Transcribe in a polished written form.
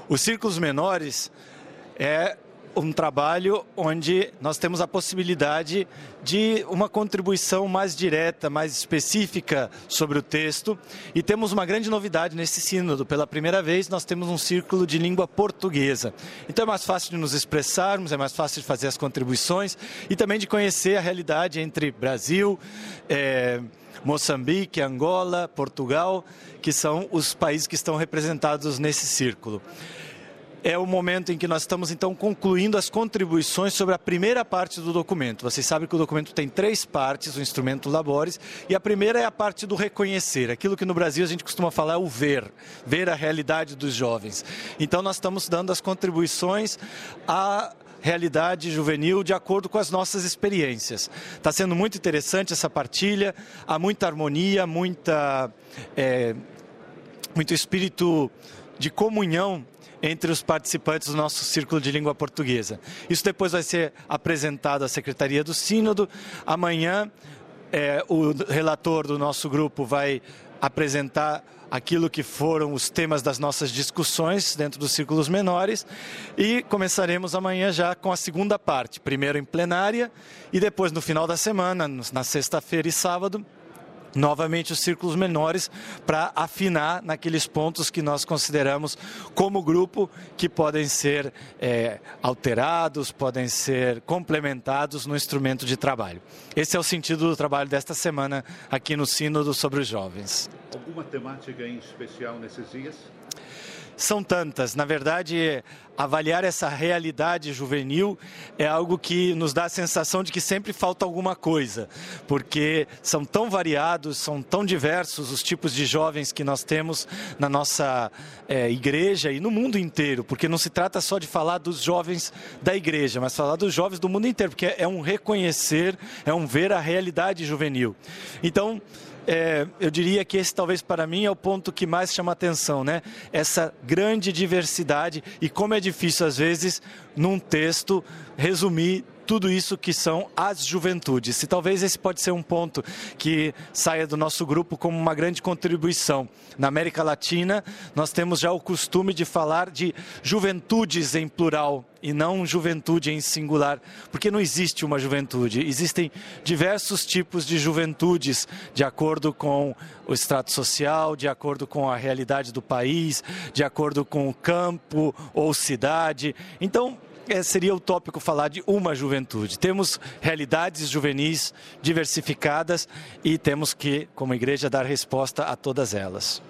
Os círculos menores é um trabalho onde nós temos a possibilidade de uma contribuição mais direta, mais específica sobre o texto, e temos uma grande novidade nesse sínodo. Pela primeira vez nós temos um círculo de língua portuguesa. Então é mais fácil de nos expressarmos, é mais fácil de fazer as contribuições e também de conhecer a realidade entre Brasil, Moçambique, Angola, Portugal, que são os países que estão representados nesse círculo. É o momento em que nós estamos, então, concluindo as contribuições sobre a primeira parte do documento. Vocês sabem que o documento tem 3 partes, o instrumento Labores, e a primeira é a parte do reconhecer. Aquilo que no Brasil a gente costuma falar é o ver a realidade dos jovens. Então, nós estamos dando as contribuições à realidade juvenil de acordo com as nossas experiências. Está sendo muito interessante essa partilha, há muita harmonia, muito espírito de comunhão entre os participantes do nosso Círculo de Língua Portuguesa. Isso depois vai ser apresentado à Secretaria do Sínodo. Amanhã, o relator do nosso grupo vai apresentar aquilo que foram os temas das nossas discussões dentro dos círculos menores e começaremos amanhã já com a segunda parte, primeiro em plenária e depois no final da semana, na sexta-feira e sábado, novamente os círculos menores para afinar naqueles pontos que nós consideramos como grupo que podem ser alterados, podem ser complementados no instrumento de trabalho. Esse é o sentido do trabalho desta semana aqui no Sínodo sobre os jovens. Alguma temática em especial nesses dias? São tantas. Na verdade, avaliar essa realidade juvenil é algo que nos dá a sensação de que sempre falta alguma coisa, porque são tão variados, são tão diversos os tipos de jovens que nós temos na nossa igreja e no mundo inteiro, porque não se trata só de falar dos jovens da igreja, mas falar dos jovens do mundo inteiro, porque é um reconhecer, é um ver a realidade juvenil. Então, eu diria que esse talvez para mim é o ponto que mais chama atenção, né? Essa grande diversidade e como é difícil às vezes num texto resumir tudo isso que são as juventudes. E talvez esse pode ser um ponto que saia do nosso grupo como uma grande contribuição. Na América Latina, nós temos já o costume de falar de juventudes em plural e não juventude em singular, porque não existe uma juventude. Existem diversos tipos de juventudes, de acordo com o extrato social, de acordo com a realidade do país, de acordo com o campo ou cidade. Então, seria utópico falar de uma juventude. Temos realidades juvenis diversificadas e temos que, como igreja, dar resposta a todas elas.